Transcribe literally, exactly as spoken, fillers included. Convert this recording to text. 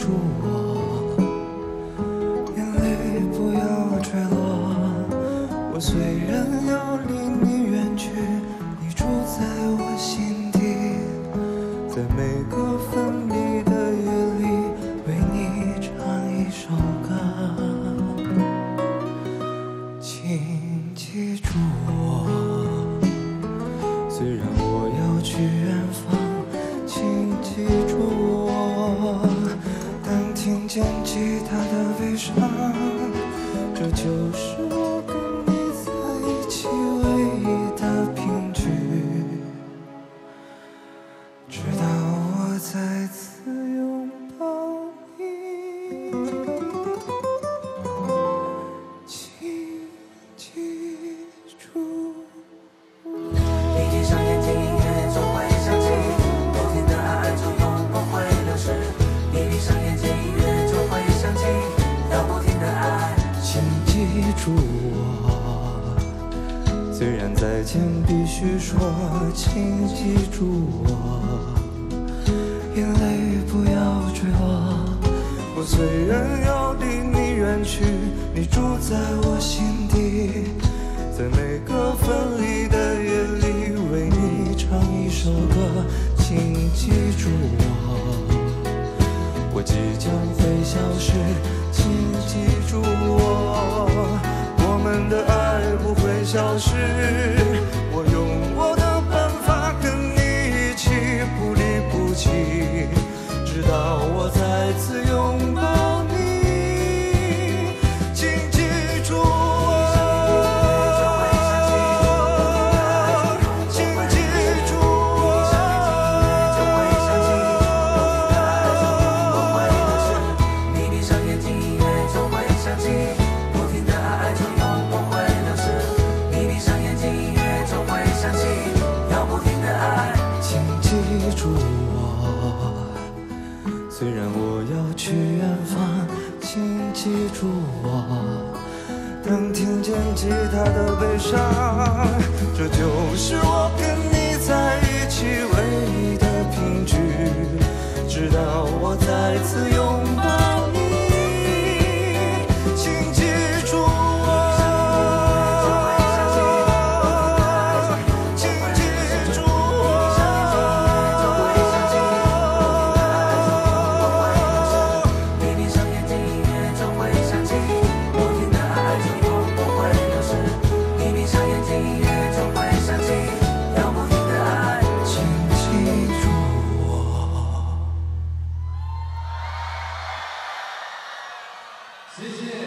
住我，眼泪不要坠落。我虽然要离你远去，你住在我心底，在每个分离的夜里，为你唱一首歌。请记住我，虽然我要去远方，请记住我。当听见吉他的悲伤，这就是我跟你在一起唯一的凭据。直到我再次拥抱你，请记住我。 你闭上眼睛，音乐就会响起，昨天的爱就永不会流失。你闭上眼睛，音乐就会响起，要不停的爱。 请记住我，虽然再见必须说，请记住我。眼泪不要坠落，我虽然要离你远去，你住在我心底，在每个分离的夜里，为你唱一首歌。请记住我，我即将会消失，请记住我，我们的爱不会消失。我用我的办法跟你一起不离不弃，直到我再次拥抱你，请记住我，请记住我。 你闭上眼睛，音乐就会响起，不停的爱就永不会流失。你闭上眼睛，音乐就会响起，要不停的爱。 请记住我，虽然我要去远方，请记住我。当听见吉他的悲伤，这就是我跟你在一起唯一的凭据。直到我再次拥抱你，请记住我，请记住我。 你闭上眼睛，音乐就会响起，不停的爱就永不会流失。你闭上眼睛，音乐就会响起，要不停的爱。 请记住我。 谢谢。